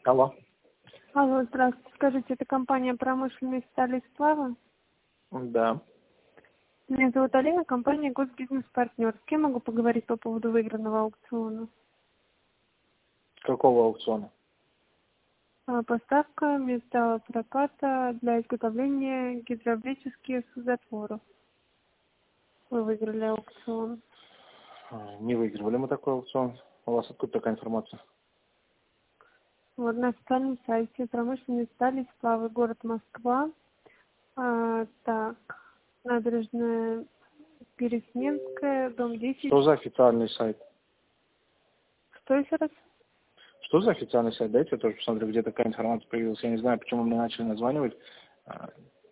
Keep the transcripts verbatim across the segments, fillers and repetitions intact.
Алло. Алло, здравствуйте. Скажите, это компания «Промышленные стали и сплавы»? Да. Меня зовут Алина, компания «Госбизнес-партнер». С кем могу поговорить по поводу выигранного аукциона? Какого аукциона? А, Поставка металлопроката для изготовления гидравлических затворов. Вы выиграли аукцион. А, Не выигрывали мы такой аукцион. У вас откуда такая информация? Вот на официальном сайте «Промышленные стали и сплавы», город Москва. А, так, набережная Пересненская, дом десять. Что за официальный сайт? Что еще раз? Что за официальный сайт? Дайте я тоже посмотрю, где такая информация появилась. Я не знаю, почему мне начали названивать. А,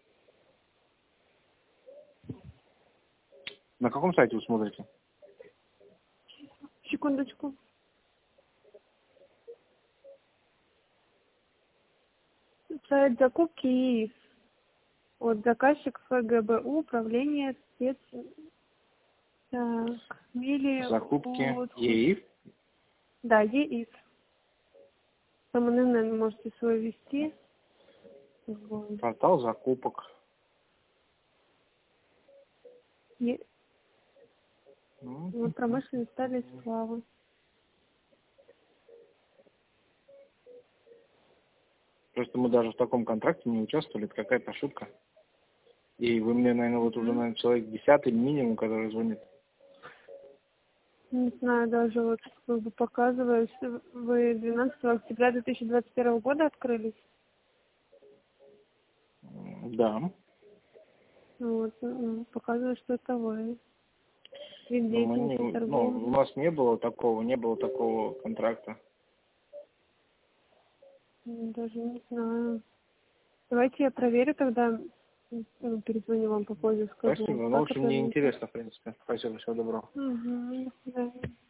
На каком сайте вы смотрите? Секундочку. Сайт закупки ИИС. Вот заказчик ФГБУ, управление спец... Так, мили... Закупки от- ЕИФ? Да, ЕИС. Там, наверное, можете свой ввести. Вот. Портал закупок. Е- Ну, вот промышленные стали и сплавы. Просто мы даже в таком контракте не участвовали. Это какая-то шутка. И вы мне, наверное, вот уже, наверное, человек десятый минимум, который звонит. Не знаю, даже вот как бы показывает, что вы двенадцатого октября две тысячи двадцать первого года открылись. М, Да. Вот, м, показывает, что это вы. Вид Но мы не, деятельности ну, у торговли. нас не было такого, не было такого контракта. М, Даже не знаю. Давайте я проверю тогда, м, перезвоню вам попозже, скажу, Спасибо. Ну, в как общем, это мне нужно. интересно, в принципе. Спасибо, всего доброго. Угу, до свидания.